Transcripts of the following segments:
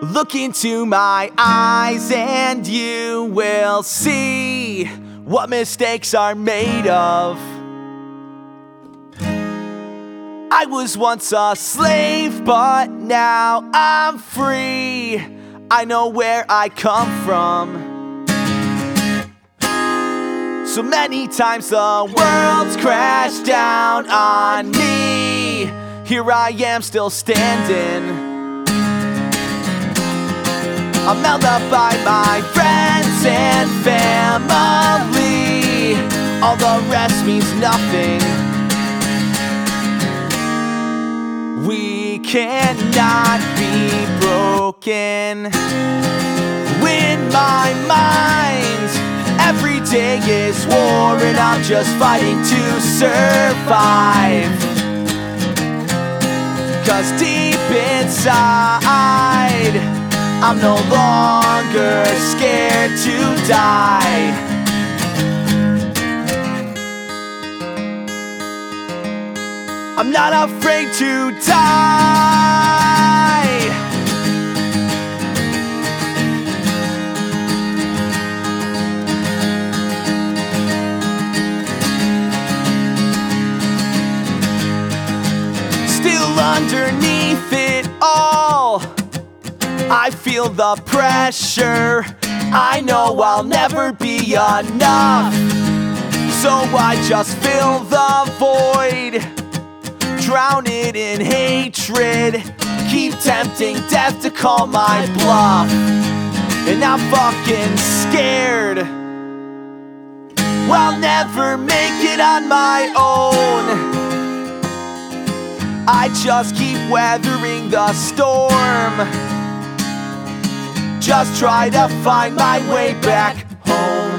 Look into my eyes and you will see what mistakes are made of. I was once a slave, but now I'm free. I know where I come from. So many times the world's crashed down on me. Here I am still standing. I'm held up by my friends and family. All the rest means nothing. We cannot be broken. In my mind, every day is war, and I'm just fighting to survive. 'Cause deep inside, I'm no longer scared to die. I'm not afraid to die. Still underneath it all, I feel the pressure. I know I'll never be enough, so I just fill the void, drown it in hatred, keep tempting death to call my bluff. And I'm fucking scared. I'll never make it on my own. I just keep weathering the storm, just try to find my way back home.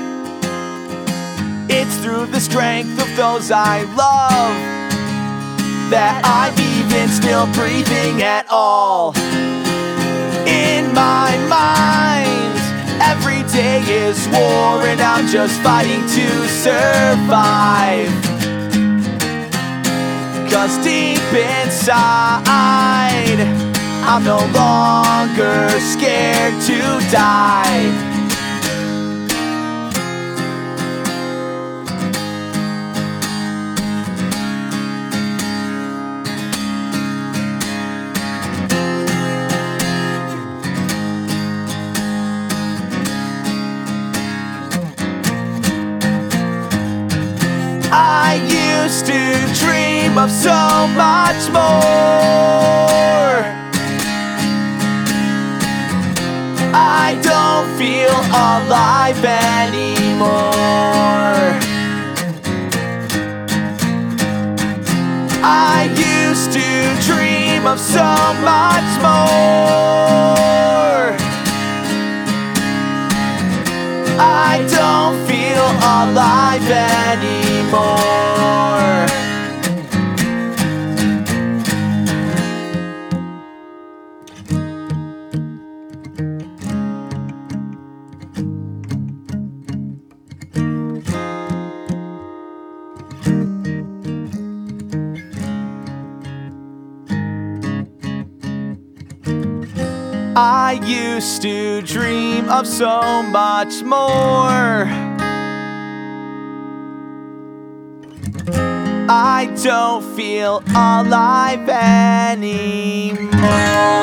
It's through the strength of those I love that I'm even still breathing at all. In my mind, every day is war, and I'm just fighting to survive. 'Cause deep inside, I'm no longer scared to die. I used to dream of so much more. I don't feel alive anymore. I used to dream of so much more. I don't feel alive anymore. I used to dream of so much more. I don't feel alive anymore.